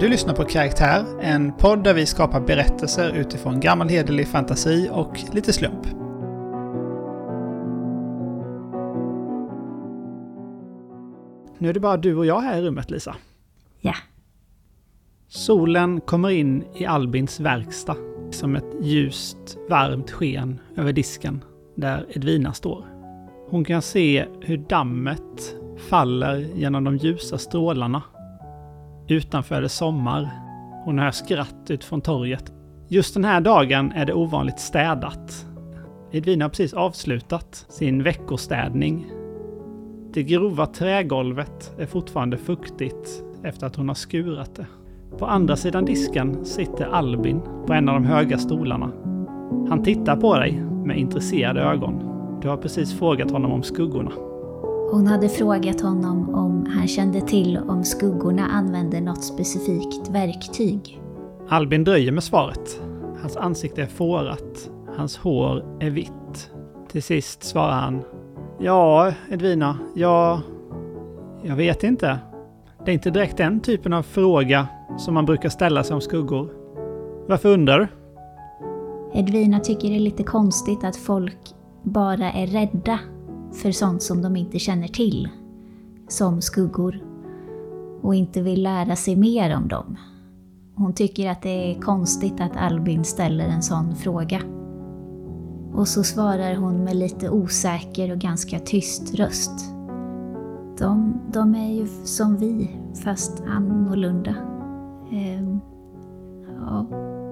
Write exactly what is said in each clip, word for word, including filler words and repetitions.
Du lyssnar på Karaktär, en podd där vi skapar berättelser utifrån gammal hederlig fantasi och lite slump. Nu är det bara du och jag här i rummet, Lisa. Ja. Solen kommer in i Albins verkstad som ett ljust, varmt sken över disken där Edvina står. Hon kan se hur dammet faller genom de ljusa strålarna. Utanför är det sommar. Hon hör skratt ut från torget. Just den här dagen är det ovanligt städat. Edvina har precis avslutat sin veckostädning. Det grova trägolvet är fortfarande fuktigt efter att hon har skurat det. På andra sidan disken sitter Albin på en av de höga stolarna. Han tittar på dig med intresserade ögon. Du har precis frågat honom om skuggorna. Hon hade frågat honom om han kände till om skuggorna använde något specifikt verktyg. Albin dröjer med svaret. Hans ansikte är fårat. Hans hår är vitt. Till sist svarar han: Ja, Edvina, jag... Jag vet inte. Det är inte direkt den typen av fråga som man brukar ställa sig om skuggor. Varför undrar du? Edvina tycker det är lite konstigt att folk bara är rädda för sånt som de inte känner till, som skuggor, och inte vill lära sig mer om dem. Hon tycker att det är konstigt att Albin ställer en sån fråga. Och så svarar hon med lite osäker och ganska tyst röst. De, de är ju som vi, fast annorlunda. Ehm, ja.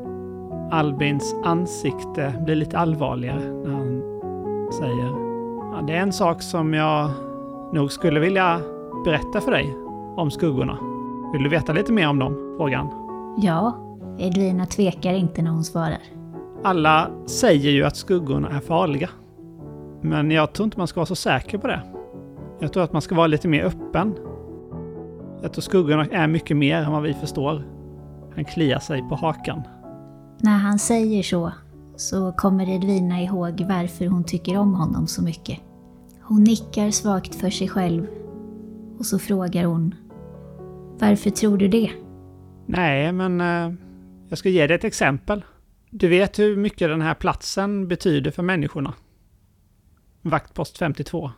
Albins ansikte blir lite allvarligare när han säger: Ja, det är en sak som jag nog skulle vilja berätta för dig om skuggorna. Vill du veta lite mer om dem? Frågan. Ja, Edvina tvekar inte när hon svarar. Alla säger ju att skuggorna är farliga. Men jag tror inte man ska vara så säker på det. Jag tror att man ska vara lite mer öppen. Jag tror skuggorna är mycket mer än vad vi förstår. Han kliar sig på hakan. När han säger så, så kommer Edvina ihåg varför hon tycker om honom så mycket. Hon nickar svagt för sig själv och så frågar hon: Varför tror du det? Nej, men eh, jag ska ge dig ett exempel. Du vet hur mycket den här platsen betyder för människorna. Vaktpost femtiotvå.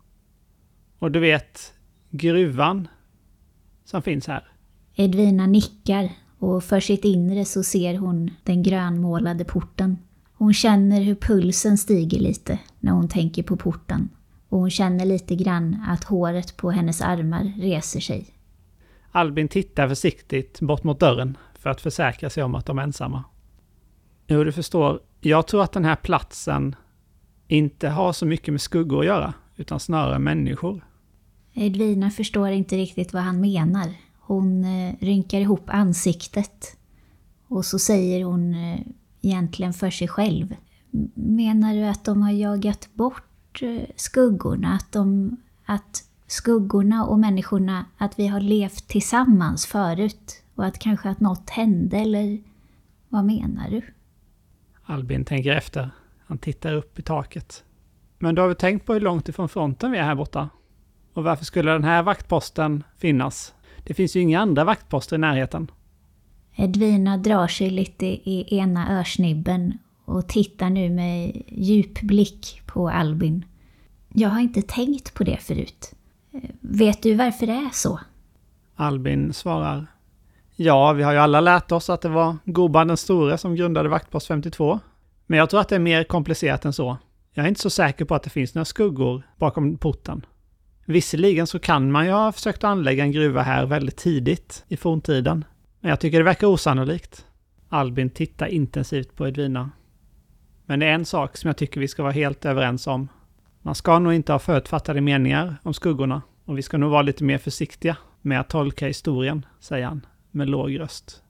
Och du vet gruvan som finns här. Edvina nickar och för sitt inre så ser hon den grönmålade porten. Hon känner hur pulsen stiger lite när hon tänker på porten. Och hon känner lite grann att håret på hennes armar reser sig. Albin tittar försiktigt bort mot dörren för att försäkra sig om att de är ensamma. Jo, du förstår, jag tror att den här platsen inte har så mycket med skuggor att göra, utan snarare människor. Edvina förstår inte riktigt vad han menar. Hon eh, rynkar ihop ansiktet och så säger hon eh, egentligen för sig själv: Menar du att de har jagat bort eh, skuggorna? Att, de, att skuggorna och människorna, att vi har levt tillsammans förut och att kanske att något hände, eller vad menar du? Albin tänker efter. Han tittar upp i taket. Men du har väl tänkt på hur långt ifrån fronten vi är här borta? Och varför skulle den här vaktposten finnas? Det finns ju inga andra vaktposter i närheten. Edvina drar sig lite i ena örsnibben och tittar nu med djup blick på Albin. Jag har inte tänkt på det förut. Vet du varför det är så? Albin svarar: Ja, vi har ju alla lärt oss att det var Goban den store som grundade vaktpost femtiotvå. Men jag tror att det är mer komplicerat än så. Jag är inte så säker på att det finns några skuggor bakom porten. Visserligen så kan man ju ha försökt anlägga en gruva här väldigt tidigt i forntiden. Men jag tycker det verkar osannolikt. Albin tittar intensivt på Edvina. Men det är en sak som jag tycker vi ska vara helt överens om. Man ska nog inte ha förutfattade meningar om skuggorna. Och vi ska nog vara lite mer försiktiga med att tolka historien, säger han med låg röst.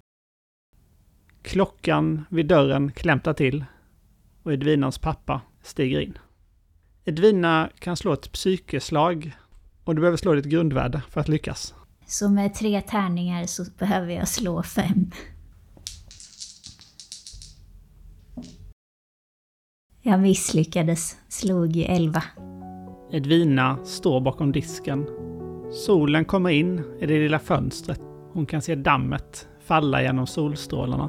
Klockan vid dörren klämtar till och Edvinas pappa stiger in. Edvina kan slå ett psykeslag och du behöver slå ditt grundvärde för att lyckas. Så med tre tärningar så behöver jag slå fem. Jag misslyckades, slog i elva. Edvina står bakom disken. Solen kommer in i det lilla fönstret. Hon kan se dammet falla genom solstrålarna.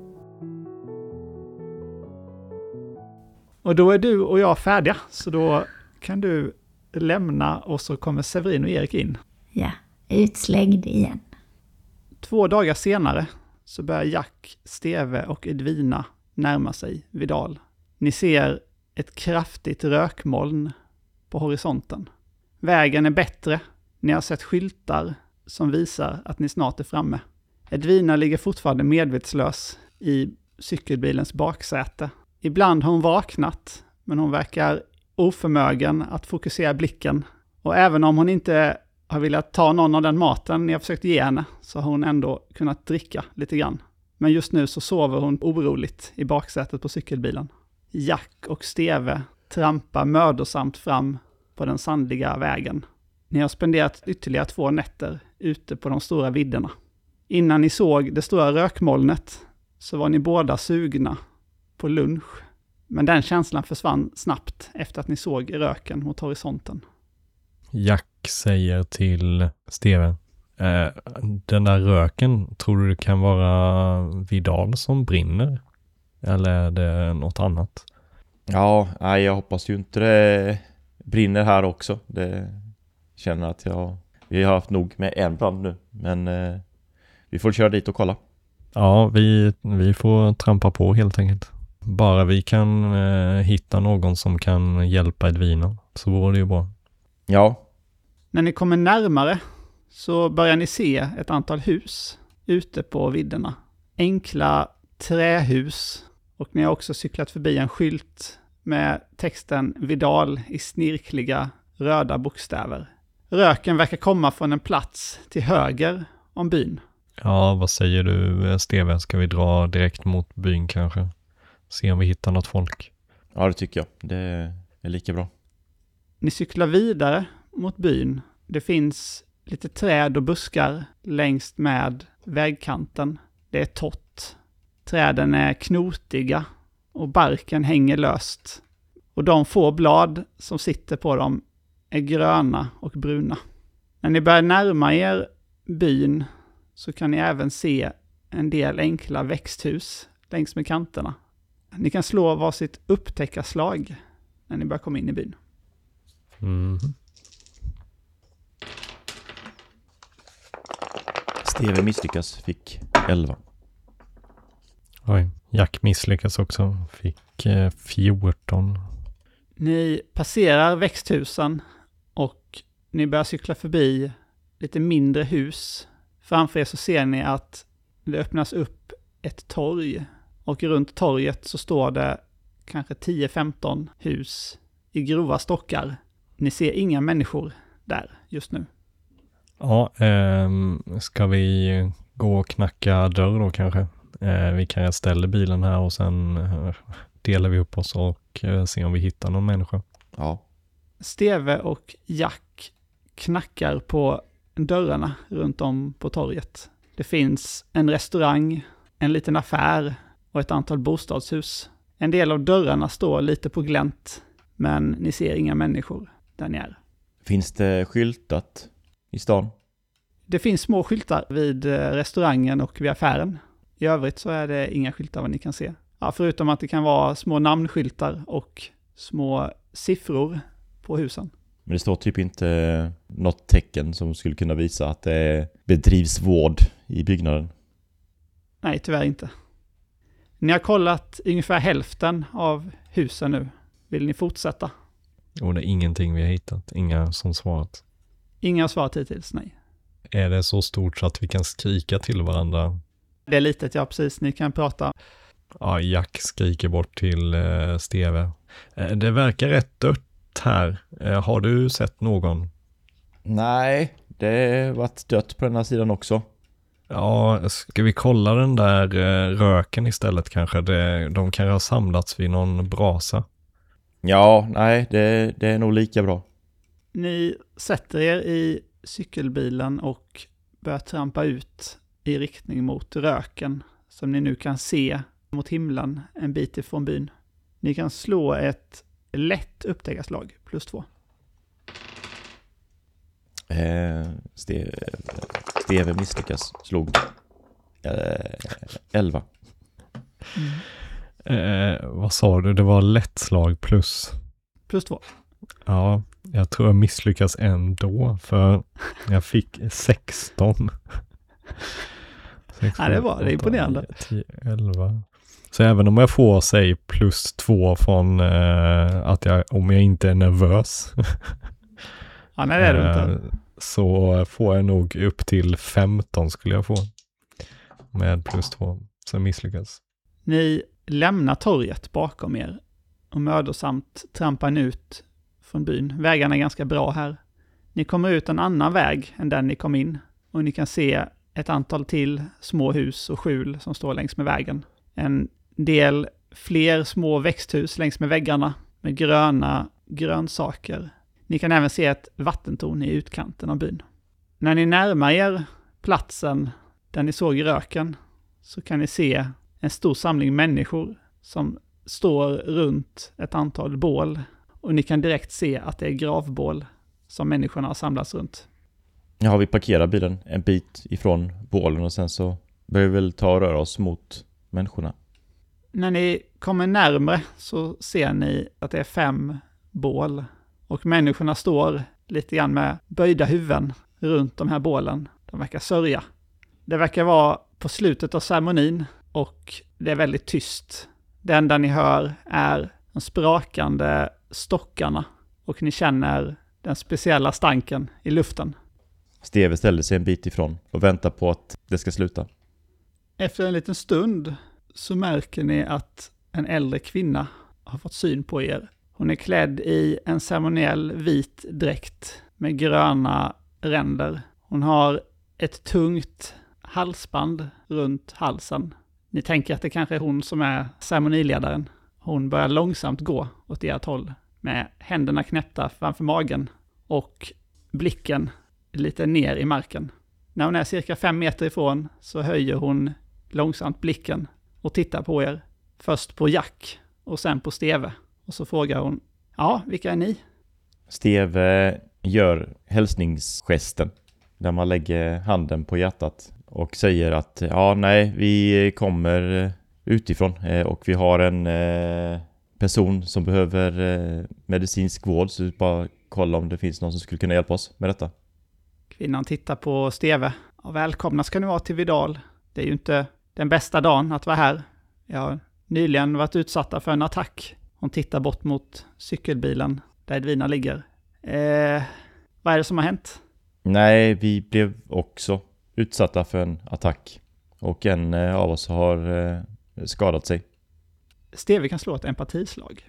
Och då är du och jag färdiga, så då kan du lämna och så kommer Severin och Erik in. Ja, utslängd igen. Två dagar senare så börjar Jack, Steve och Edvina närma sig Vidal. Ni ser ett kraftigt rökmoln på horisonten. Vägen är bättre. Ni har sett skyltar som visar att ni snart är framme. Edvina ligger fortfarande medvetslös i cykelbilens baksäte. Ibland har hon vaknat, men hon verkar oförmögen att fokusera blicken. Och även om hon inte har velat ta någon av den maten ni har försökt ge henne, så har hon ändå kunnat dricka lite grann. Men just nu så sover hon oroligt i baksätet på cykelbilen. Jack och Steve trampar mödosamt fram på den sandliga vägen. Ni har spenderat ytterligare två nätter ute på de stora vidderna. Innan ni såg det stora rökmolnet så var ni båda sugna på lunch. Men den känslan försvann snabbt efter att ni såg röken mot horisonten. Jack säger till Steve, eh, den där röken, tror du det kan vara Vidal som brinner? Eller är det något annat? Ja, nej, jag hoppas ju inte det brinner här också. Det känner att jag... Vi har haft nog med en brand nu, men eh, vi får köra dit och kolla. Ja, vi, vi får trampa på helt enkelt. Bara vi kan eh, hitta någon som kan hjälpa Edvina, så vore det ju bra. Ja. När ni kommer närmare så börjar ni se ett antal hus ute på vidderna. Enkla trähus, och ni har också cyklat förbi en skylt med texten Vidal i snirkliga röda bokstäver. Röken verkar komma från en plats till höger om byn. Ja, vad säger du, Steve? Ska vi dra direkt mot byn kanske? Se om vi hittar något folk. Ja, det tycker jag. Det är lika bra. Ni cyklar vidare mot byn. Det finns lite träd och buskar längs med vägkanten. Det är torrt. Träden är knotiga och barken hänger löst. Och de få blad som sitter på dem är gröna och bruna. När ni börjar närma er byn så kan ni även se en del enkla växthus längs med kanterna. Ni kan slå varsitt upptäckarslag när ni börjar komma in i byn. Mm. Steve misslyckas, fick elva. Oj, Jack misslyckas också, fick eh, fjorton. Ni passerar växthusen och ni börjar cykla förbi lite mindre hus. Framför er så ser ni att det öppnas upp ett torg. Och runt torget så står det kanske tio femton hus i grova stockar. Ni ser inga människor där just nu. Ja, eh, ska vi gå och knacka dörr då kanske? Eh, vi kan ställa bilen här och sen eh, delar vi upp oss och eh, ser om vi hittar någon människa. Ja. Steve och Jack knackar på dörrarna runt om på torget. Det finns en restaurang, en liten affär och ett antal bostadshus. En del av dörrarna står lite på glänt, men ni ser inga människor där ni är. Finns det skyltat i stan? Det finns små skyltar vid restaurangen och vid affären. I övrigt så är det inga skyltar vad ni kan se. Ja, förutom att det kan vara små namnskyltar och små siffror på husen. Men det står typ inte något tecken som skulle kunna visa att det bedrivs vård i byggnaden. Nej, tyvärr inte. Ni har kollat ungefär hälften av husen nu. Vill ni fortsätta? Och det är ingenting vi har hittat. Inga som svarat. Inga svar hittills, nej. Är det så stort så att vi kan skrika till varandra? Det är litet, ja precis. Ni kan prata. Ja, Jack skriker bort till eh, Steve. Eh, det verkar rätt dött här. Eh, har du sett någon? Nej, det har varit dött på den här sidan också. Ja, ska vi kolla den där eh, röken istället kanske? Det, de kan ha samlats vid någon brasa. Ja, nej, det, det är nog lika bra. Ni sätter er i cykelbilen och börjar trampa ut i riktning mot röken som ni nu kan se mot himlen en bit ifrån byn. Ni kan slå ett lätt upptäckarslag, plus två. Eh, Steve, Steve misslyckas. Slog eh, elva. Mm. Eh, vad sa du? Det var lätt slag plus. Plus två. Ja, jag tror jag misslyckas ändå. För jag fick sexton. Ja, det var det är imponerande. tio, elva. Så även om jag får, säg, plus två från eh, att jag, om jag inte är nervös. Ja, nej, det är det inte. Så får jag nog upp till femton skulle jag få. Med plus två. Så misslyckas. Ni lämnar torget bakom er och mödosamt trampar ut från byn. Vägarna är ganska bra här. Ni kommer ut en annan väg än den ni kom in. Och ni kan se ett antal till små hus och skjul som står längs med vägen. En del fler små växthus längs med väggarna med gröna grönsaker. Ni kan även se ett vattentorn i utkanten av byn. När ni närmar er platsen där ni såg röken så kan ni se en stor samling människor som står runt ett antal bål. Och ni kan direkt se att det är gravbål som människorna har samlats runt. Ja, vi parkerar bilen en bit ifrån bålen och sen så börjar vi väl ta och röra oss mot människorna. När ni kommer närmare så ser ni att det är fem bål. Och människorna står lite grann med böjda huvuden runt de här bålen. De verkar sörja. Det verkar vara på slutet av ceremonin och det är väldigt tyst. Det enda ni hör är de sprakande stockarna och ni känner den speciella stanken i luften. Steve ställer sig en bit ifrån och väntar på att det ska sluta. Efter en liten stund så märker ni att en äldre kvinna har fått syn på er. Hon är klädd i en ceremoniell vit dräkt med gröna ränder. Hon har ett tungt halsband runt halsen. Ni tänker att det kanske är hon som är ceremoniledaren. Hon börjar långsamt gå åt ert håll med händerna knäppta framför magen och blicken lite ner i marken. När hon är cirka fem meter ifrån så höjer hon långsamt blicken och tittar på er. Först på Jack och sen på Steve. Och så frågar hon, ja, vilka är ni? Steve gör hälsningsgesten där man lägger handen på hjärtat och säger att ja, nej, vi kommer utifrån och vi har en person som behöver medicinsk vård, så bara kolla om det finns någon som skulle kunna hjälpa oss med detta. Kvinnan tittar på Steve. Ja, välkomna ska ni vara till Vidal. Det är ju inte den bästa dagen att vara här. Jag har nyligen varit utsatta för en attack. Hon tittar bort mot cykelbilen där Edvina ligger. Eh, vad är det som har hänt? Nej, vi blev också utsatta för en attack. Och en av oss har eh, skadat sig. Steve kan slå ett empatislag.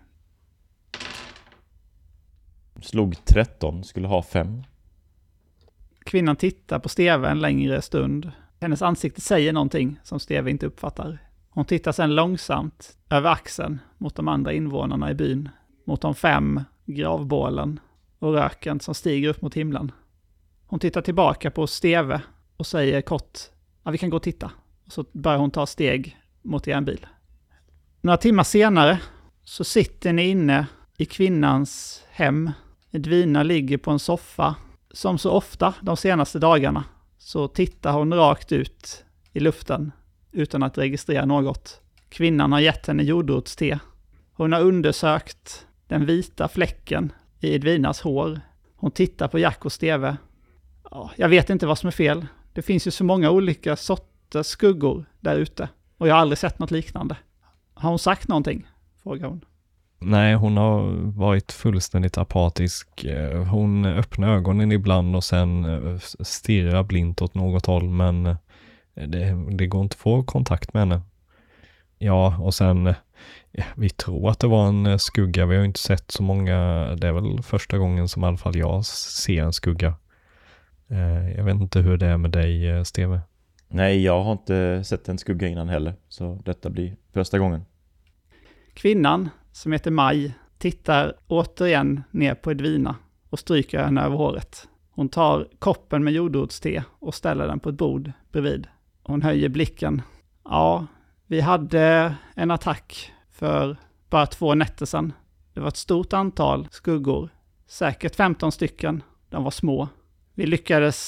Slog tretton, skulle ha fem. Kvinnan tittar på Steve en längre stund. Hennes ansikte säger någonting som Steve inte uppfattar. Hon tittar sedan långsamt över axeln mot de andra invånarna i byn. Mot de fem gravbålen och röken som stiger upp mot himlen. Hon tittar tillbaka på Steve och säger kort, ja, vi kan gå och titta. Och så börjar hon ta steg mot er bil. Några timmar senare så sitter ni inne i kvinnans hem. Edvina ligger på en soffa. Som så ofta de senaste dagarna så tittar hon rakt ut i luften utan att registrera något. Kvinnan har gett henne jordrotste. Hon har undersökt den vita fläcken i Edvinas hår. Hon tittar på Jack och Steve. Ja, jag vet inte vad som är fel. Det finns ju så många olika sorters skuggor där ute. Och jag har aldrig sett något liknande. Har hon sagt någonting? Frågar hon. Nej, hon har varit fullständigt apatisk. Hon öppnar ögonen ibland och sen stirrar blint åt något håll, men det, det går inte att få kontakt med henne. Ja, och sen vi tror att det var en skugga. Vi har inte sett så många. Det är väl första gången som i alla fall jag ser en skugga. Jag vet inte hur det är med dig, Steve. Nej, jag har inte sett en skugga innan heller, så detta blir första gången. Kvinnan som heter Maj tittar återigen ner på Edvina och stryker henne över håret. Hon tar koppen med jordrotste och ställer den på ett bord bredvid. Hon höjer blicken. Ja, vi hade en attack för bara två nätter sedan. Det var ett stort antal skuggor. Säkert femton stycken. De var små. Vi lyckades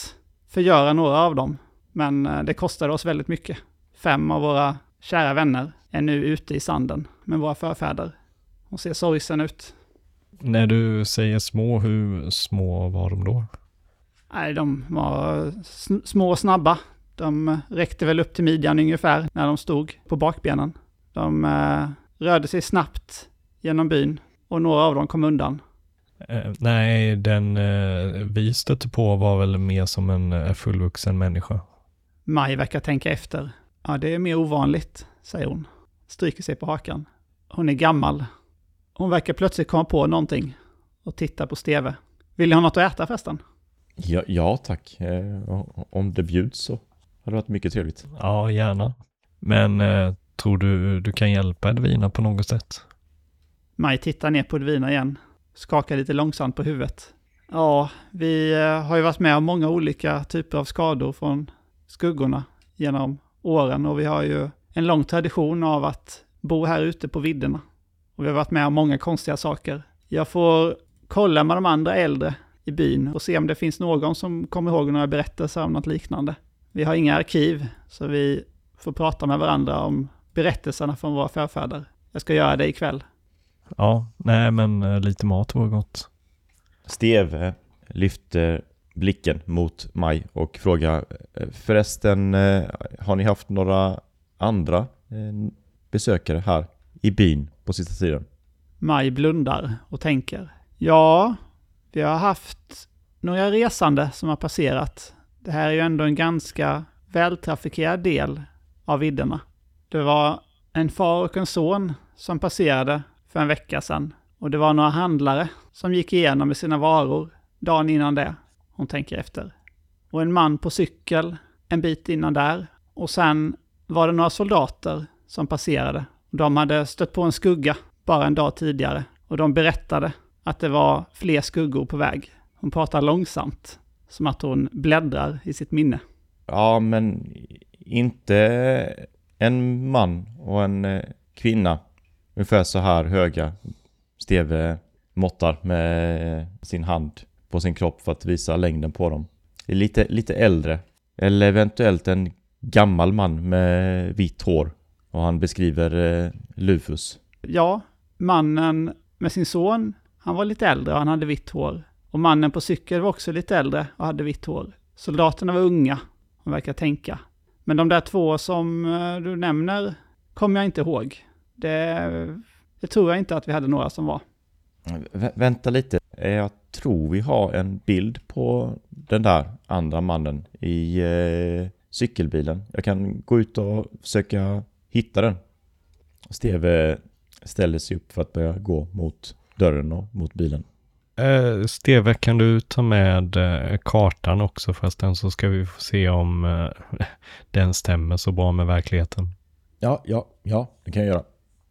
förgöra några av dem. Men det kostade oss väldigt mycket. Fem av våra kära vänner är nu ute i sanden med våra förfäder. Hon ser sorgsen ut. När du säger små, hur små var de då? Nej, de var små och snabba. De räckte väl upp till midjan ungefär när de stod på bakbenen. De eh, rörde sig snabbt genom byn och några av dem kom undan. Eh, nej, den eh, vi stötte på var väl mer som en eh, fullvuxen människa. Maj verkar tänka efter. Ja, det är mer ovanligt, säger hon. Stryker sig på hakan. Hon är gammal. Hon verkar plötsligt komma på någonting och titta på Steve. Vill ni ha något att äta förresten? Ja, ja tack. Eh, om det bjuds så har det varit mycket trevligt. Ja, gärna. Men eh, tror du du kan hjälpa Edvina på något sätt? Maj tittar ner på Edvina igen. Skakar lite långsamt på huvudet. Ja, vi eh, har ju varit med om många olika typer av skador från skuggorna genom åren. Och vi har ju en lång tradition av att bo här ute på vidderna. Och vi har varit med om många konstiga saker. Jag får kolla med de andra äldre i byn och se om det finns någon som kommer ihåg några berättelser om något liknande. Vi har inga arkiv, så vi får prata med varandra om berättelserna från våra förfäder. Jag ska göra det ikväll. Ja, nej men eh, lite mat vore gott. Steve lyfter blicken mot Maj och frågar: förresten, har ni haft några andra besökare här i byn på sista tiden? Maj blundar och tänker: ja, vi har haft några resande som har passerat. Det här är ju ändå en ganska vältrafikerad del av vidderna. Det var en far och en son som passerade för en vecka sedan. Och det var några handlare som gick igenom med sina varor dagen innan det. Hon tänker efter. Och en man på cykel en bit innan där. Och sen var det några soldater som passerade. De hade stött på en skugga bara en dag tidigare. Och de berättade att det var fler skuggor på väg. Hon pratar långsamt, som att hon bläddrar i sitt minne. Ja, men inte en man och en kvinna. Ungefär så här höga. Steve måttar med sin hand på sin kropp för att visa längden på dem. Det är lite, lite äldre. Eller eventuellt en gammal man med vitt hår. Och han beskriver eh, Lufus. Ja, mannen med sin son, han var lite äldre och han hade vitt hår. Och mannen på cykel var också lite äldre och hade vitt hår. Soldaterna var unga, man verkar tänka. Men de där två som eh, du nämner kommer jag inte ihåg. Det, det tror jag inte att vi hade några som var. Vä- vänta lite. Jag tror vi har en bild på den där andra mannen i eh, cykelbilen. Jag kan gå ut och försöka hitta den. Steve ställer sig upp för att börja gå mot dörren och mot bilen. Eh, Steve, kan du ta med eh, kartan också förresten, så ska vi få se om eh, den stämmer så bra med verkligheten. Ja, ja, ja, det kan jag göra.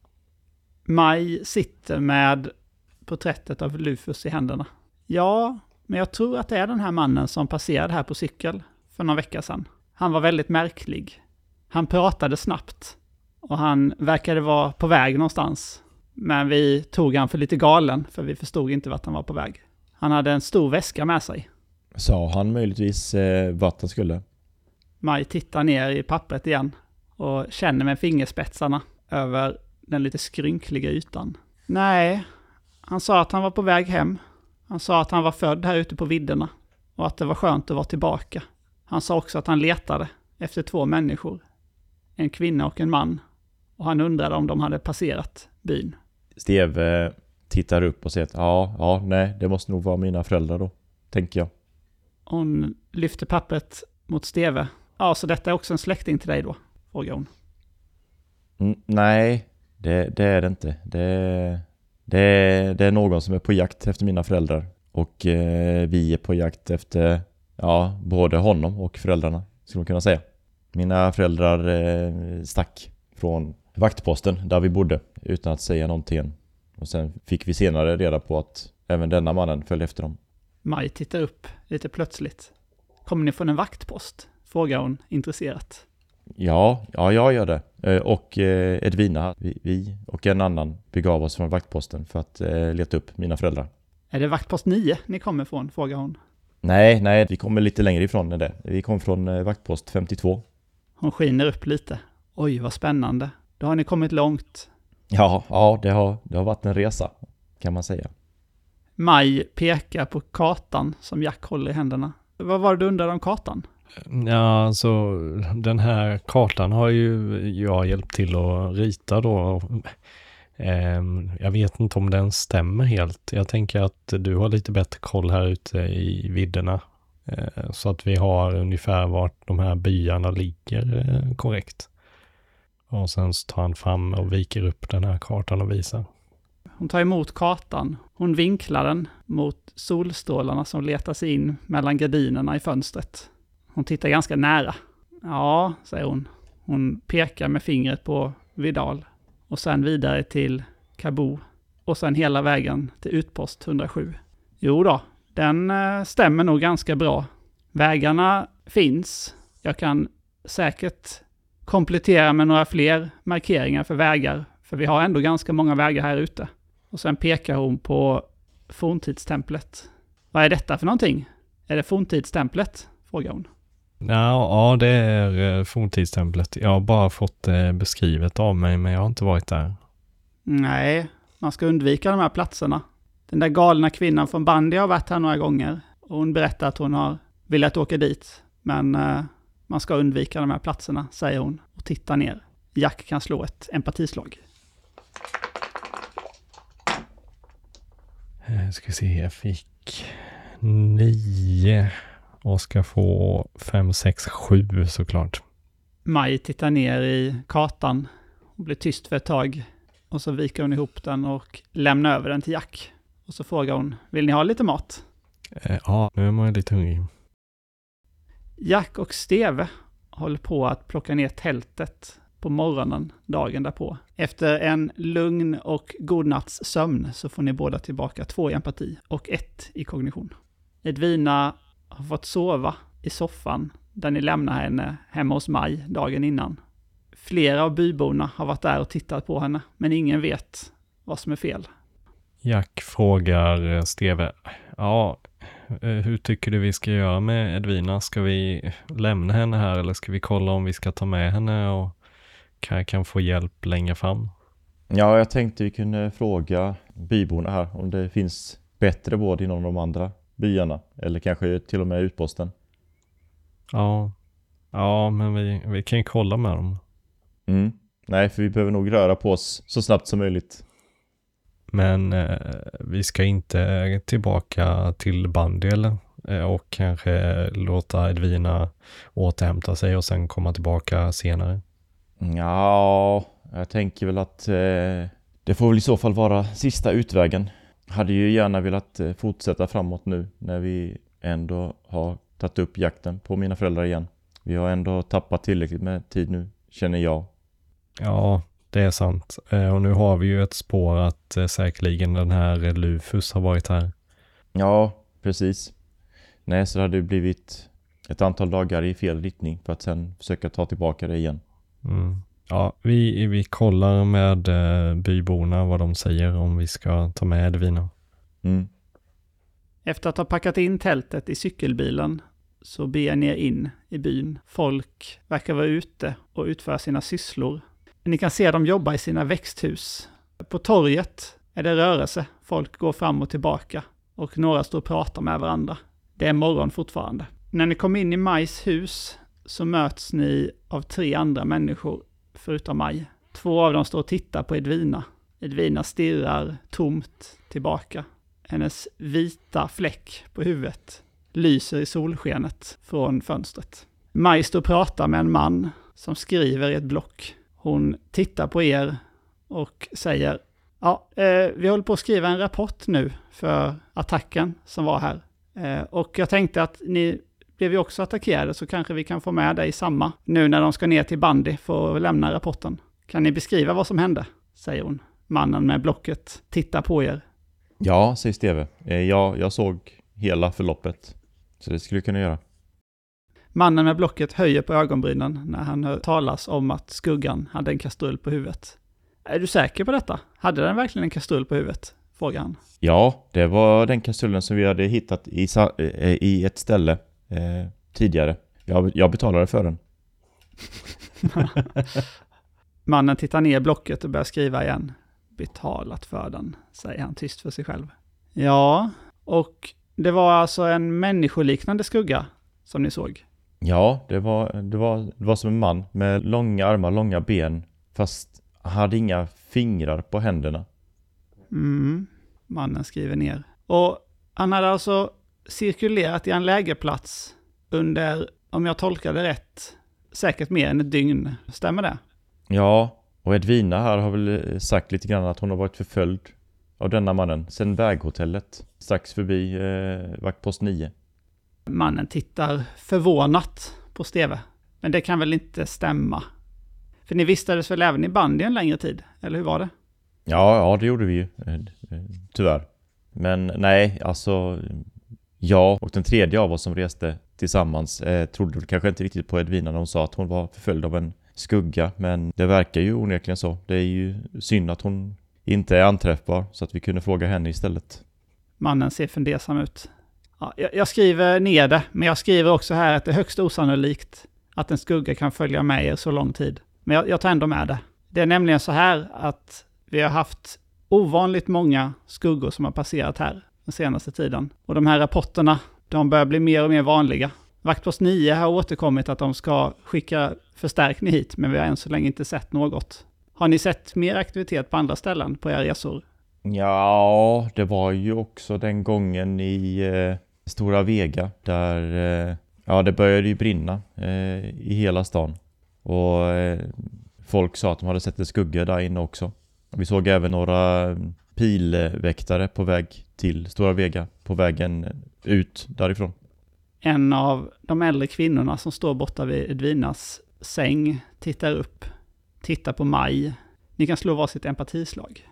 Maj sitter med porträttet av Lufus i händerna. Ja, men jag tror att det är den här mannen som passerade här på cykel för några veckor sedan. Han var väldigt märklig. Han pratade snabbt och han verkade vara på väg någonstans. Men vi tog han för lite galen för vi förstod inte vart han var på väg. Han hade en stor väska med sig. Sa han möjligtvis eh, vart han skulle? Maj tittar ner i pappret igen och känner med fingerspetsarna över den lite skrynkliga ytan. Nej, han sa att han var på väg hem. Han sa att han var född här ute på vidderna och att det var skönt att vara tillbaka. Han sa också att han letade efter två människor. En kvinna och en man. Och han undrade om de hade passerat byn. Steve tittar upp och säger att ja, ja, nej, det måste nog vara mina föräldrar då, tänker jag. Hon lyfter pappret mot Steve. Ja, så detta är också en släkting till dig då, frågar hon. Mm, nej, det, det är det inte. Det, det, det är någon som är på jakt efter mina föräldrar. Och eh, vi är på jakt efter ja, både honom och föräldrarna, skulle man kunna säga. Mina föräldrar eh, stack från vaktposten där vi bodde utan att säga någonting. Och sen fick vi senare reda på att även denna mannen följde efter dem. Maj tittar upp lite plötsligt. Kommer ni från en vaktpost? Frågar hon intresserat. Ja, ja, jag gör det. Eh, och eh, Edvina, vi, vi och en annan begav oss från vaktposten för att eh, leta upp mina föräldrar. Är det vaktpost nio ni kommer från? Frågar hon. Nej, nej, vi kommer lite längre ifrån än det. Vi kom från eh, vaktpost femtiotvå. Hon skiner upp lite. Oj, vad spännande. Då har ni kommit långt. Ja, ja det, har, det har varit en resa, kan man säga. Maj pekar på kartan som Jack håller i händerna. Vad var det du undrade om kartan? Ja, så den här kartan har ju jag hjälpt till att rita då. Jag vet inte om den stämmer helt. Jag tänker att du har lite bättre koll här ute i vidderna. Så att vi har ungefär vart de här byarna ligger korrekt. Och sen så tar han fram och viker upp den här kartan och visar. Hon tar emot kartan. Hon vinklar den mot solstrålarna som letar sig in mellan gardinerna i fönstret. Hon tittar ganska nära. Ja, säger hon. Hon pekar med fingret på Vidal. Och sen vidare till Kabo. Och sen hela vägen till utpost hundrasju. Jo då, den eh, stämmer nog ganska bra. Vägarna finns. Jag kan säkert komplettera med några fler markeringar för vägar. För vi har ändå ganska många vägar här ute. Och sen pekar hon på forntidstemplet. Vad är detta för någonting? Är det forntidstemplet? Frågar hon. Ja, ja, det är forntidstemplet. Jag har bara fått det beskrivet av mig, men jag har inte varit där. Nej, man ska undvika de här platserna. Den där galna kvinnan från Bandy har varit här några gånger. Och hon berättar att hon har velat åka dit. Men eh, man ska undvika de här platserna, säger hon. Och tittar ner. Jack kan slå ett empatislag. Jag ska se, jag fick nio och ska få fem, sex, sju såklart. Maj tittar ner i kartan och blir tyst för ett tag. Och så viker hon ihop den och lämnar över den till Jack. Och så frågar hon, vill ni ha lite mat? Ja, nu är man lite hungrig. Jack och Steve håller på att plocka ner tältet på morgonen dagen därpå. Efter en lugn och god natts sömn så får ni båda tillbaka två i empati och ett i kognition. Edvina har fått sova i soffan där ni lämnar henne hemma hos Maj dagen innan. Flera av byborna har varit där och tittat på henne, men ingen vet vad som är fel. Jack frågar Steve, ja, hur tycker du vi ska göra med Edvina? Ska vi lämna henne här eller ska vi kolla om vi ska ta med henne och kan, kan få hjälp längre fram? Ja, jag tänkte vi kunde fråga byborna här om det finns bättre vård inom de andra byarna. Eller kanske till och med utposten. Ja, ja men vi, vi kan ju kolla med dem. Mm. Nej, för vi behöver nog röra på oss så snabbt som möjligt. Men eh, vi ska inte tillbaka till Bandy eller? Eh, och kanske låta Edvina återhämta sig och sen komma tillbaka senare. Ja, jag tänker väl att eh, det får väl i så fall vara sista utvägen. Hade ju gärna velat eh, fortsätta framåt nu när vi ändå har tagit upp jakten på mina föräldrar igen. Vi har ändå tappat tillräckligt med tid nu, känner jag. Ja, det är sant. Eh, och nu har vi ju ett spår att eh, säkerligen den här Lufus har varit här. Ja, precis. Nej, så det hade blivit ett antal dagar i fel riktning för att sen försöka ta tillbaka det igen. Mm. Ja, vi, vi kollar med eh, byborna vad de säger om vi ska ta med Edvina. Mm. Efter att ha packat in tältet i cykelbilen så ber ni er in i byn. Folk verkar vara ute och utföra sina sysslor. Ni kan se dem jobba i sina växthus. På torget är det rörelse. Folk går fram och tillbaka och några står och pratar med varandra. Det är morgon fortfarande. När ni kommer in i Majs hus så möts ni av tre andra människor förutom Maj. Två av dem står och tittar på Edvina. Edvina stirrar tomt tillbaka. Hennes vita fläck på huvudet lyser i solskenet från fönstret. Maj står och pratar med en man som skriver i ett block. Hon tittar på er och säger, ja, eh, vi håller på att skriva en rapport nu för attacken som var här. Eh, och jag tänkte att ni blev ju också attackerade så kanske vi kan få med dig i samma nu när de ska ner till Bandy för att lämna rapporten. Kan ni beskriva vad som hände? Säger hon. Mannen med blocket tittar på er. Ja, säger Steve. Eh, ja, jag såg hela förloppet. Så det skulle jag kunna göra. Mannen med blocket höjer på ögonbrynen när han hör talas om att skuggan hade en kastrull på huvudet. Är du säker på detta? Hade den verkligen en kastrull på huvudet? frågar han. Ja, det var den kastrullen som vi hade hittat i, i ett ställe eh, tidigare. Jag, jag betalade för den. Mannen tittar ner blocket och börjar skriva igen. Betalat för den, säger han tyst för sig själv. Ja, och det var alltså en människoliknande skugga som ni såg. Ja, det var, det var, det var som en man med långa armar, långa ben. Fast han hade inga fingrar på händerna. Mm, mannen skriver ner. Och han hade alltså cirkulerat i en lägerplats under, om jag tolkar det rätt, säkert mer än ett dygn. Stämmer det? Ja, och Edvina här har väl sagt lite grann att hon har varit förföljd av denna mannen sedan väghotellet strax förbi eh, vaktpost nio. Mannen tittar förvånat på Steve. Men det kan väl inte stämma? För ni vistades väl även i bandy en längre tid, eller hur var det? Ja, ja det gjorde vi ju, tyvärr. Men nej, alltså jag och den tredje av oss som reste tillsammans eh, trodde väl kanske inte riktigt på Edvina när hon sa att hon var förföljd av en skugga. Men det verkar ju onekligen så. Det är ju synd att hon inte är anträffbar så att vi kunde fråga henne istället. Mannen ser fundersam ut. Ja, jag, jag skriver ner det, men jag skriver också här att det är högst osannolikt att en skugga kan följa med er så lång tid. Men jag, jag tar ändå med det. Det är nämligen så här att vi har haft ovanligt många skuggor som har passerat här den senaste tiden. Och de här rapporterna, de börjar bli mer och mer vanliga. Vaktpost nio har återkommit att de ska skicka förstärkning hit, men vi har än så länge inte sett något. Har ni sett mer aktivitet på andra ställen på era resor? Ja, det var ju också den gången i eh, Stora Vega där eh, ja, det började ju brinna eh, i hela stan. Och eh, folk sa att de hade sett en skugga där inne också. Vi såg även några pilväktare på väg till Stora Vega, på vägen ut därifrån. En av de äldre kvinnorna som står borta vid Edvinas säng tittar upp, tittar på Maj. Ni kan slå varsitt empatislag.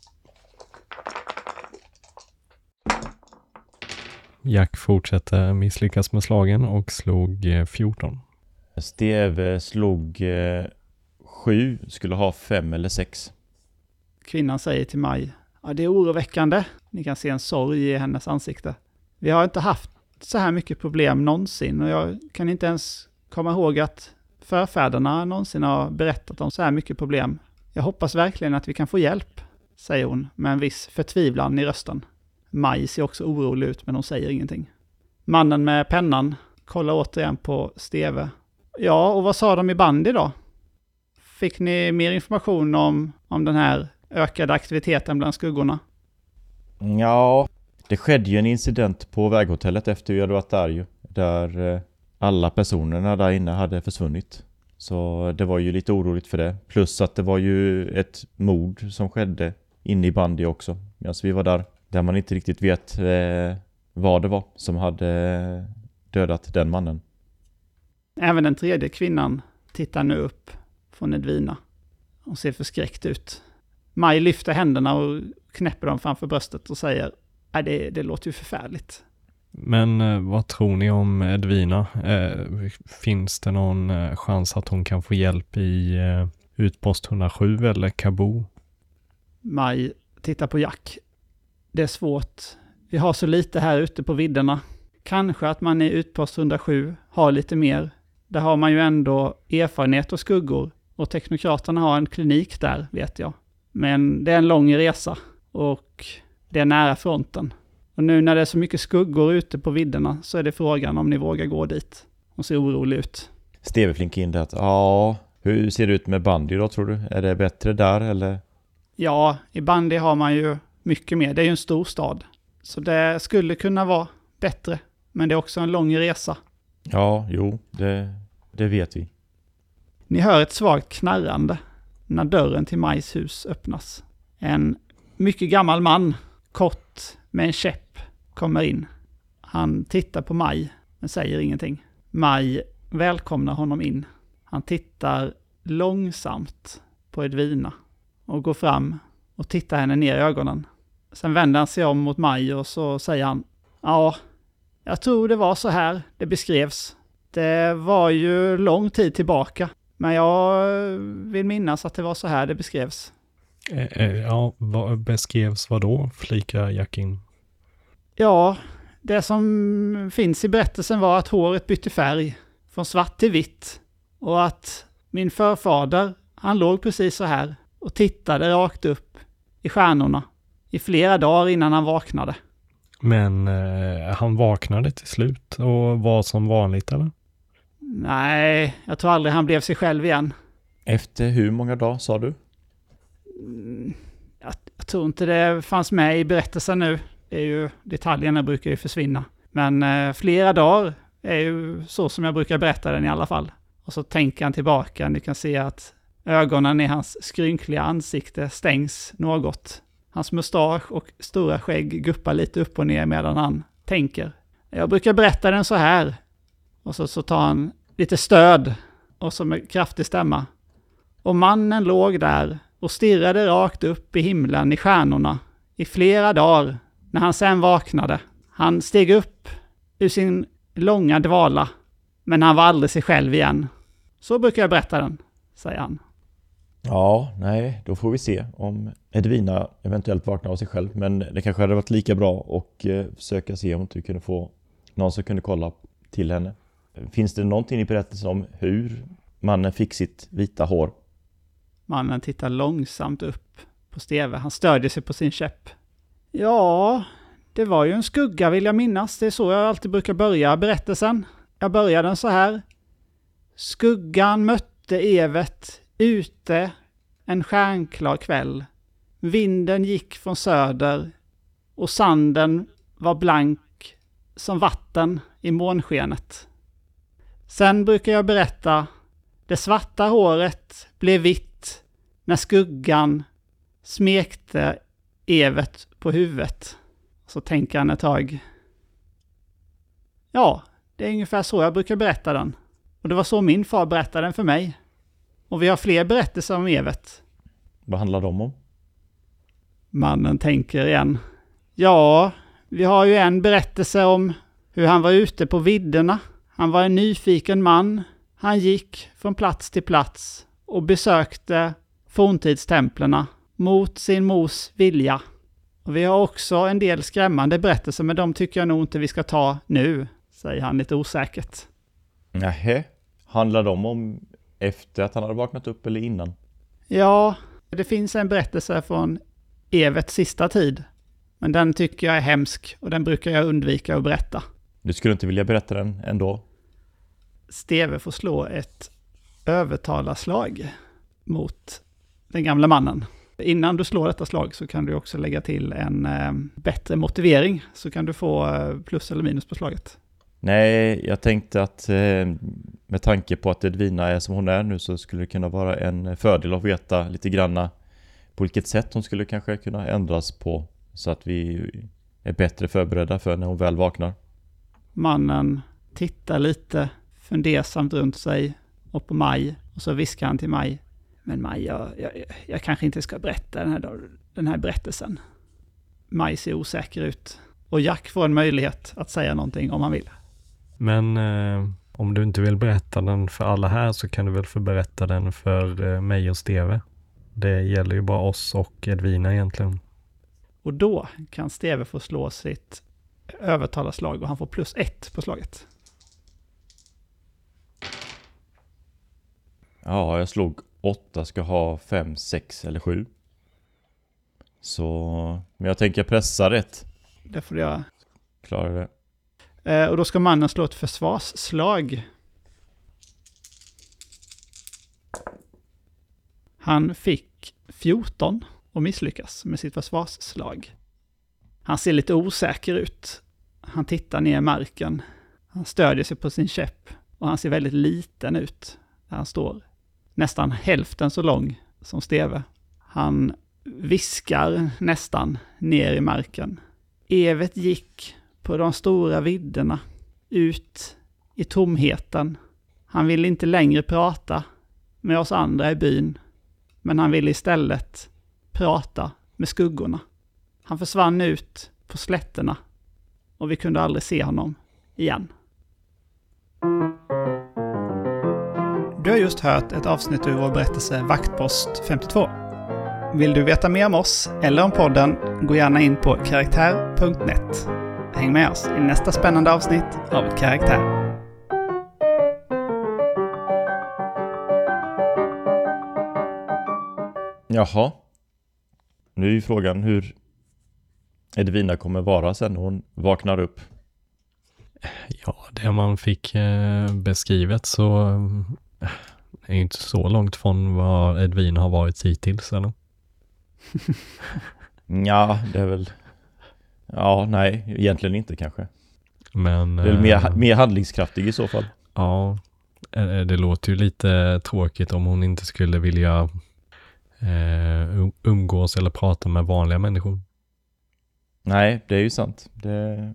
Jack fortsätter misslyckas med slagen och slog fjorton. Steve slog eh, sju, skulle ha fem eller sex. Kvinnan säger till Maj, ja, det är oroväckande. Ni kan se en sorg i hennes ansikte. Vi har inte haft så här mycket problem någonsin och jag kan inte ens komma ihåg att förfäderna någonsin har berättat om så här mycket problem. Jag hoppas verkligen att vi kan få hjälp, säger hon med en viss förtvivlan i rösten. Maj ser också orolig ut, men hon säger ingenting. Mannen med pennan kollar återigen på Steve. Ja, och vad sa de i bandy då? Fick ni mer information om, om den här ökade aktiviteten bland skuggorna? Ja, det skedde ju en incident på väghotellet efter vi hade varit där ju. Där eh, alla personerna där inne hade försvunnit. Så det var ju lite oroligt för det. Plus att det var ju ett mord som skedde inne i bandy också. Medan vi var där. Där man inte riktigt vet eh, vad det var som hade dödat den mannen. Även den tredje kvinnan tittar nu upp från Edvina. Hon ser förskräckt ut. Maj lyfter händerna och knäpper dem framför bröstet och säger, nej det, det låter ju förfärligt. Men eh, vad tror ni om Edvina? Eh, finns det någon eh, chans att hon kan få hjälp i eh, utpost hundrasju eller Kabo? Maj tittar på Jack. Det är svårt. Vi har så lite här ute på vidderna. Kanske att man i utpost hundrasju har lite mer. Där har man ju ändå erfarenhet och skuggor. Och teknokraterna har en klinik där, vet jag. Men det är en lång resa. Och det är nära fronten. Och nu när det är så mycket skuggor ute på vidderna så är det frågan om ni vågar gå dit. Hon ser orolig ut. Steve flinkar in det att, ja, hur ser det ut med bandy då tror du? Är det bättre där eller? Ja, i bandy har man ju mycket mer. Det är ju en stor stad. Så det skulle kunna vara bättre. Men det är också en lång resa. Ja, jo, det, det vet vi. Ni hör ett svagt knarrande när dörren till Majs hus öppnas. En mycket gammal man, kort med en käpp, kommer in. Han tittar på Maj men säger ingenting. Maj välkomnar honom in. Han tittar långsamt på Edvina och går fram och tittar henne ner i ögonen. Sen vänder han sig om mot Maj och så säger han, ja, jag tror det var så här det beskrevs. Det var ju lång tid tillbaka, men jag vill minnas att det var så här det beskrevs. Eh, ja, vad beskrevs vad då? Flikar Jack in. Ja, det som finns i berättelsen var att håret bytte färg från svart till vitt och att min förfader, han låg precis så här och tittade rakt upp i stjärnorna i flera dagar innan han vaknade. Men eh, han vaknade till slut och var som vanligt, eller? Nej, jag tror aldrig han blev sig själv igen. Efter hur många dagar sa du? Mm, jag, jag tror inte det fanns med i berättelsen nu. Det är ju, detaljerna brukar ju försvinna. Men eh, flera dagar är ju så som jag brukar berätta den i alla fall. Och så tänker han tillbaka. Ni kan se att ögonen i hans skrynkliga ansikte stängs något. Hans mustasch och stora skägg guppar lite upp och ner medan han tänker. Jag brukar berätta den så här. Och så, så tar han lite stöd och så med kraftig stämma. Och mannen låg där och stirrade rakt upp i himlen i stjärnorna i flera dagar när han sen vaknade. Han steg upp ur sin långa dvala, men han var aldrig sig själv igen. Så brukar jag berätta den, säger han. Ja, nej, då får vi se om Edvina eventuellt vaknar av sig själv. Men det kanske hade varit lika bra och eh, försöka se om du kunde få någon som kunde kolla till henne. Finns det någonting i berättelsen om hur mannen fick sitt vita hår? Mannen tittar långsamt upp på Steve. Han stödjer sig på sin käpp. Ja, det var ju en skugga vill jag minnas. Det är så jag alltid brukar börja berättelsen. Jag börjar den så här. Skuggan mötte Evet ute en stjärnklar kväll. Vinden gick från söder och sanden var blank som vatten i månskenet. Sen brukar jag berätta, det svarta håret blev vitt när skuggan smekte Evet på huvudet. Så tänker han ett tag. Ja, det är ungefär så jag brukar berätta den. Och det var så min far berättade den för mig. Och vi har fler berättelser om Evet. Vad handlar de om? Mannen tänker igen. Ja, vi har ju en berättelse om hur han var ute på vidderna. Han var en nyfiken man. Han gick från plats till plats och besökte forntidstemplerna mot sin mors vilja. Och vi har också en del skrämmande berättelser, men de tycker jag nog inte vi ska ta nu, säger han lite osäkert. Nähä, handlar de om efter att han hade vaknat upp eller innan? Ja, det finns en berättelse från Evets sista tid. Men den tycker jag är hemsk och den brukar jag undvika att berätta. Du skulle inte vilja berätta den ändå? Steve får slå ett övertalarslag mot den gamla mannen. Innan du slår detta slag så kan du också lägga till en eh, bättre motivering. Så kan du få eh, plus eller minus på slaget. Nej, jag tänkte att eh, med tanke på att Edvina är som hon är nu så skulle det kunna vara en fördel att veta lite granna på vilket sätt hon skulle kanske kunna ändras på så att vi är bättre förberedda för när hon väl vaknar. Mannen tittar lite fundersamt runt sig och på Maj och så viskar han till Maj. Men Maj, jag, jag, jag kanske inte ska berätta den här, den här berättelsen. Maj ser osäker ut och Jack får en möjlighet att säga någonting om han vill. Men eh, om du inte vill berätta den för alla här så kan du väl få berätta den för eh, mig och Steve. Det gäller ju bara oss och Edvina egentligen. Och då kan Steve få slå sitt övertalarslag och han får plus ett på slaget. Ja, jag slog åtta, ska ha fem, sex eller sju. Så, men jag tänker pressa rätt. Det får du göra. Klarar det. Eh, och då ska mannen slå ett försvarsslag. Han fick fjorton och misslyckas med sitt försvarsslag. Han ser lite osäker ut. Han tittar ner i marken. Han stödjer sig på sin käpp och han ser väldigt liten ut där han står. Nästan hälften så lång som Steve. Han viskar nästan ner i marken. Evet gick på de stora vidderna ut i tomheten. Han ville inte längre prata med oss andra i byn, men han ville istället prata med skuggorna. Han försvann ut på slätterna och vi kunde aldrig se honom igen. Du har just hört ett avsnitt ur vår berättelse Vaktpost femtiotvå. Vill du veta mer om oss eller om podden, gå gärna in på karaktär punkt net. Häng med oss i nästa spännande avsnitt av Karaktär. Jaha. Nu är ju frågan hur Edvina kommer vara sen när hon vaknar upp. Ja, det man fick eh, beskrivet så eh, är ju inte så långt från vad Edvina har varit hittills, eller? Ja, det är väl... Ja, nej, egentligen inte kanske. Men... Det är väl mer, mer handlingskraftig i så fall. Ja, det låter ju lite tråkigt om hon inte skulle vilja eh, umgås eller prata med vanliga människor. Nej, det är ju sant. Det...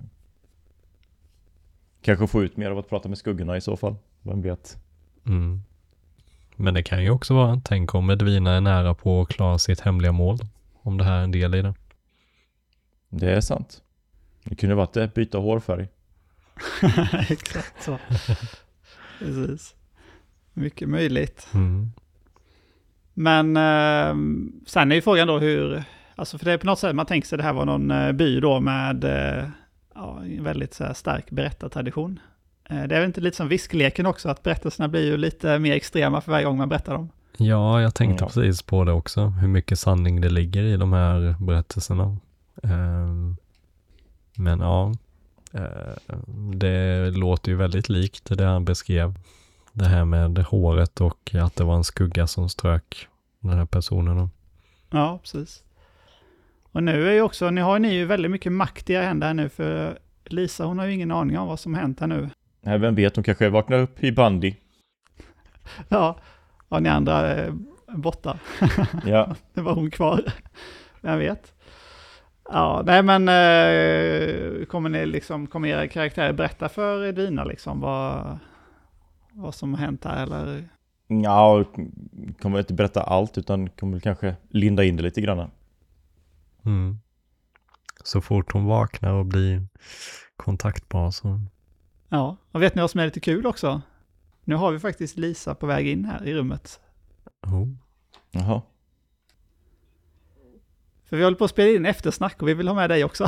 Kanske få ut mer av att prata med skuggorna i så fall. Vem vet? Mm. Men det kan ju också vara, tänk om Edvina är nära på att klara sitt hemliga mål. Om det här är en del i det. Det är sant. Det kunde varit det, byta hårfärg. Exakt så. Precis. Mycket möjligt. Mm. Men eh, sen är ju frågan då hur, alltså för det är på något sätt man tänker sig det här var någon eh, by då med eh, ja, en väldigt så här, stark berättartradition. Eh, det är väl inte lite som viskleken också, att berättelserna blir ju lite mer extrema för varje gång man berättar dem. Ja, jag tänkte Ja. precis på det också. Hur mycket sanning det ligger i de här berättelserna. Um, men ja, uh, det låter ju väldigt likt det han beskrev. Det här med håret och att det var en skugga som strök den här personen. Ja, precis. Och nu är ju också, nu har ni ju väldigt mycket makt i era händer här nu, för Lisa hon har ju ingen aning om vad som hänt här nu. Nej, vem vet, hon kanske vaknar upp i bandy. Ja, och ni andra är borta. Ja. Det var hon kvar. Vem vet. Ja, nej men eh, kommer ni liksom, kommer era karaktärer berätta för Edvina liksom vad, vad som har hänt här eller? Ja, kommer inte berätta allt utan kommer kanske linda in det lite grann. Mm. Så fort hon vaknar och blir kontaktbar så... Ja, och vet ni vad som är lite kul också? Nu har vi faktiskt Lisa på väg in här i rummet. Oh. Jaha. För vi håller på att spela in eftersnack och vi vill ha med dig också.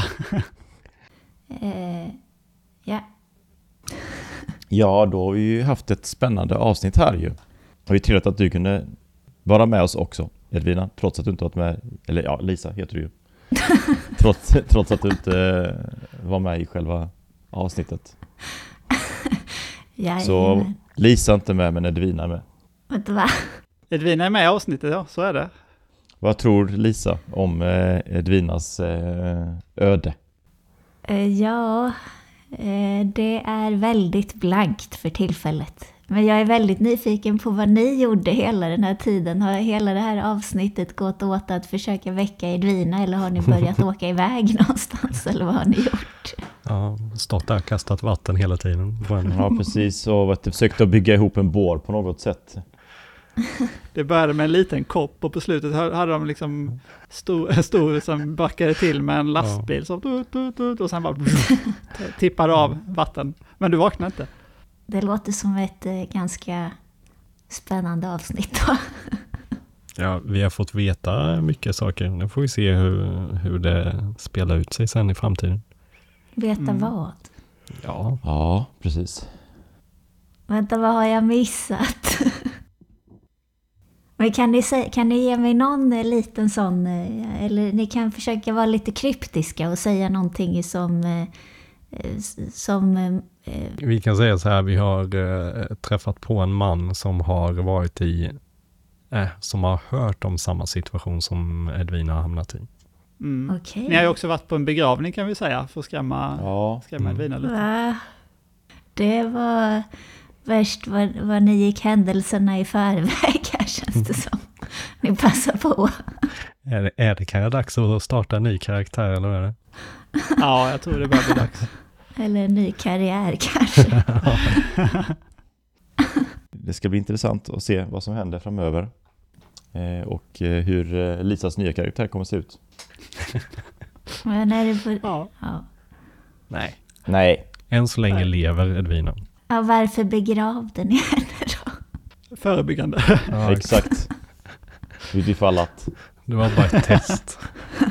Eh, ja. Ja, då har vi ju haft ett spännande avsnitt här ju. Och det är trevligt att du kunde vara med oss också, Edvina, trots att du inte varit med, eller ja, Lisa heter du ju. trots, trots att du inte var med i själva avsnittet. Jajamän. Så Lisa är inte med, men Edvina är med. Vet du vad? Edvina är med i avsnittet, ja, så är det. Vad tror Lisa om eh, Edvinas eh, öde? Eh, ja, eh, det är väldigt blankt för tillfället. Men jag är väldigt nyfiken på vad ni gjorde hela den här tiden. Har hela det här avsnittet gått åt att försöka väcka Edvina, eller har ni börjat åka iväg någonstans, eller vad har ni gjort? Ja, stått där och kastat vatten hela tiden. Ja, precis. Och att försökte bygga ihop en bår på något sätt. Det började med en liten kopp och på slutet hade de liksom stor, stor som backade till med en lastbil som tut, tut, tut, och sen bara tippade av vatten. Men du vaknade inte. Det låter som ett eh, ganska spännande avsnitt då. Ja, vi har fått veta mycket saker. Nu får vi se hur, hur det spelar ut sig sen i framtiden. Veta Mm. vad? Ja, Ja, precis. Vänta, vad har jag missat? Men kan ni, sä- kan ni ge mig någon eh, liten sån, eh, eller ni kan försöka vara lite kryptiska och säga någonting som, eh, eh, s- som eh, vi kan säga så här, vi har eh, träffat på en man som har varit i, eh, som har hört om samma situation som Edvina har hamnat i. Mm. okej. Ni har ju också varit på en begravning kan vi säga, för att skrämma, Ja. skrämma Mm. Edvina lite. Va? Det var värst vad, vad ni gick händelserna i förväg här, känns det som. Ni passar på. Är det, är det kanske dags att starta en ny karaktär eller vad är det? Ja, jag tror det börjar bli dags. Eller en ny karriär kanske. Det ska bli intressant att se vad som händer framöver. Eh, och eh, hur eh, Lisas nya karaktär kommer att se ut. Men är det på... Ja. Ja. Nej. Nej. Än så länge Nej. lever Edvina. Ja, varför begravde ni henne då? Förebyggande. Ja, Exakt. Utifall att. Det var bara ett test.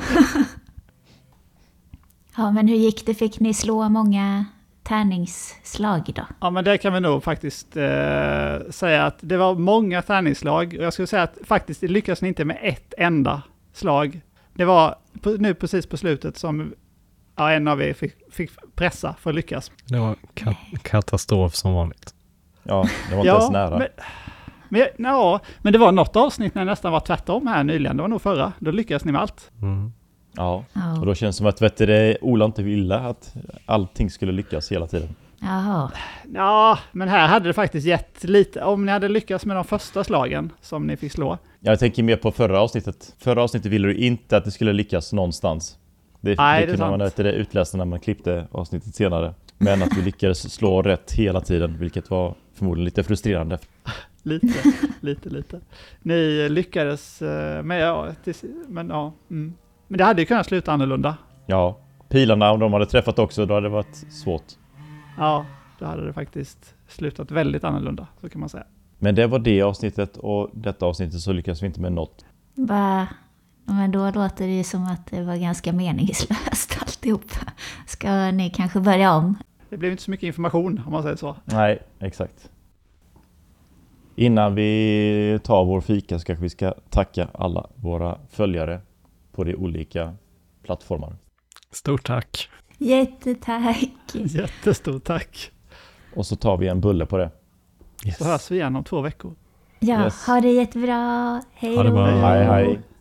Ja, men hur gick det? Fick ni slå många tärningsslag då? Ja, men det kan vi nog faktiskt eh, säga att det var många tärningsslag. Och jag skulle säga att faktiskt det lyckades ni inte med ett enda slag. Det var på, nu precis på slutet som ja, en av er fick, fick pressa för att lyckas. Det var ka- katastrof som vanligt. Ja, det var inte Ja, ens nära. Men, men, ja, men det var något avsnitt när det nästan var tvärtom här nyligen. Det var nog förra. Då lyckades ni med allt. Mm. Ja, Ja. och då känns det som att vet du, det Ola inte ville att allting skulle lyckas hela tiden. Jaha. Ja, men här hade det faktiskt gett lite. Om ni hade lyckats med de första slagen som ni fick slå. Jag tänker mer på förra avsnittet. Förra avsnittet ville du inte att det skulle lyckas någonstans. Det, Nej, det det är kunde man sant. inte det utläsa när man klippte avsnittet senare. Men att vi lyckades slå rätt hela tiden, vilket var förmodligen lite frustrerande. Lite, lite, lite. Ni lyckades eh, med, ja, tills, men ja. Mm. Men det hade ju kunnat sluta annorlunda. Ja, pilarna om de hade träffat också, då hade det varit svårt. Ja, då hade det faktiskt slutat väldigt annorlunda, så kan man säga. Men det var det avsnittet, och detta avsnittet så lyckades vi inte med något. Va? Men då låter det ju som att det var ganska meningslöst alltihop. Ska ni kanske börja om? Det blev inte så mycket information, om man säger så. Nej, exakt. Innan vi tar vår fika så kanske vi ska tacka alla våra följare på de olika plattformar. Stort tack. Jättetack! Jättestort tack. Och så tar vi en bulle på det. Yes. Så hörs vi igen om två veckor. Ja, Yes. ha det jättebra! Hej Ha det då! bra. Hej hej!